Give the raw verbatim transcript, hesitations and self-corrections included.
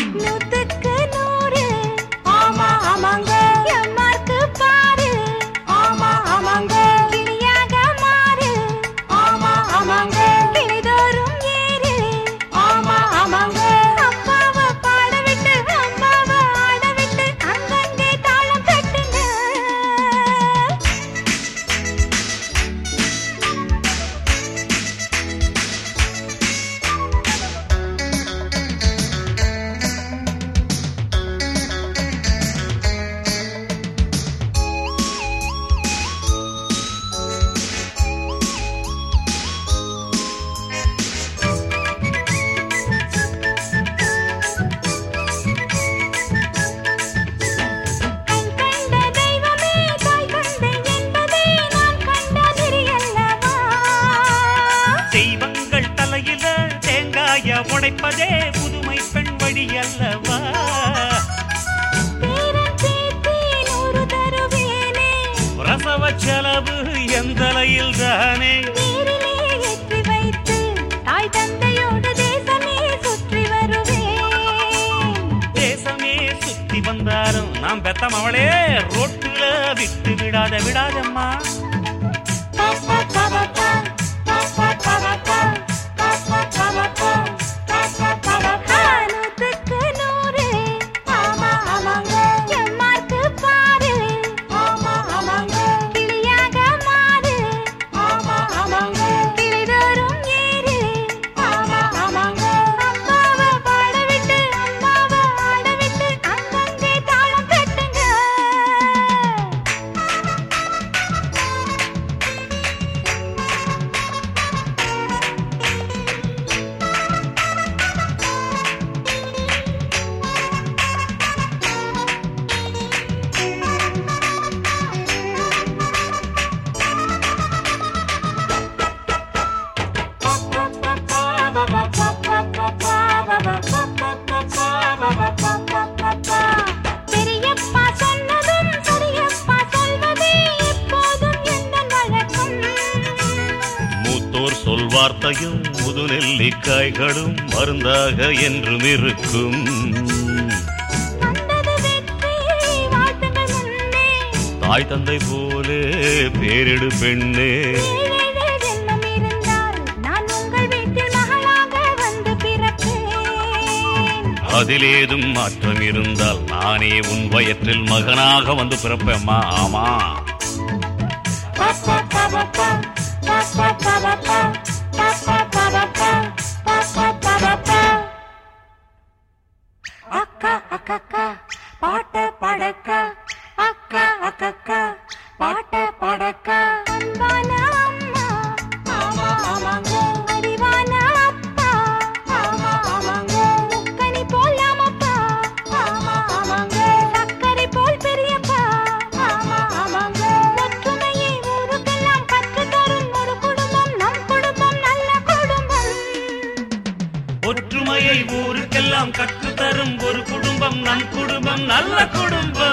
நூத்துக்கு நூறு ஆமா ஆமாங்க எம்மார்க்கு பாரு ஆமா ஆமாங்க கிளியாக மாறு ஆமா ஆமாங்க கிளிதோறும் ஏறு ஆமா ஆமாங்க அம்மாவை பாட விட்டு அம்மாவை ஆட விட்டு அங்கங்கே தாளம் தட்டுங்க. உடைப்பதே புதுமை பெண் வழி அல்லவா பிரசவ செலவு எந்தலையில் தானே ஏற்றி வைத்து தாய் தந்தையோடு தேசமே சுற்றி வருவேன். தேசமே சுத்தி வந்தாரும் நாம் பெத்தம் அவளே ரோட்டுல விட்டு விடாத விடாதம்மா. பெரியப்பா சொன்னதும் சரியப்பா சொல்வதே எப்போதும் எந்தன் வழக்கம். மூத்தோர் சொல்வார்த்தையும் முது நெல்லிக்காய்களும் மருந்தாக என்றும் இருக்கும். வந்தது வெற்றி வாழ்த்துங்கள் முன்னே தாய் தந்தை போலே பேரிடு பெண்ணே. ஏழேழு ஜென்மம் இருந்தால் நான் உங்கள் வீட்டில் மகளாக வந்து பிறப்பேன். அதிலேதும் மாற்றம் இருந்தால் நானே உன் வயற்றில் மகனாக வந்து பிறப்பேம்மா. ஆமா அக்கா அக்கா பாட்ட படக்க அக்கா அக்கா பாட்ட படக்க அன்பான அம்மா ஆமா ஆமாங்க அறிவான அப்பா ஆமா ஆமாங்க முக்கனி போலாமப்பா ஆமா ஆமாங்க சக்கரை போல் பெரியப்பா ஆமா ஆமாங்க ஒற்றுமையை ஊருக்கெல்லாம் கற்று தரும் ஒரு குடும்பம் நம் குடும்பம் நல்ல குடும்பம். ஒற்றுமையை ஊருக்கெல்லாம் கற்றுத்தரும் ஒரு குடும்பம் நம் குடும்பம் நல்ல குடும்பம்.